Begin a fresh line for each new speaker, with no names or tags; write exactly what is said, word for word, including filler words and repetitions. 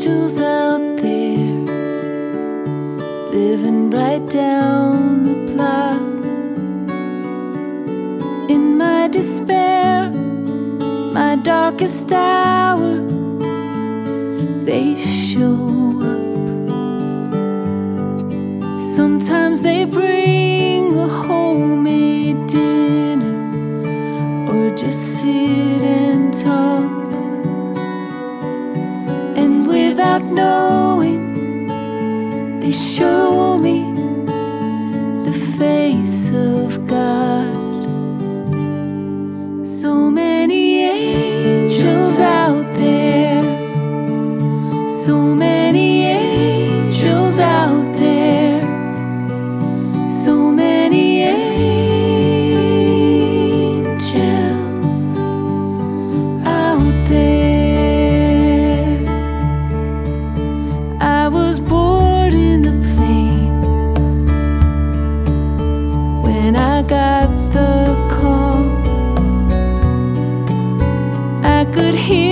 angels out there, living right down the block. In my despair, my darkest hour, they show up. Sometimes they bring a homemade dinner, or just sit and talk. And without knowing, they show me the face of God. So many angels out there, so many angels out there, so many angels out there. I was bored in the plane when I got the call. I could hear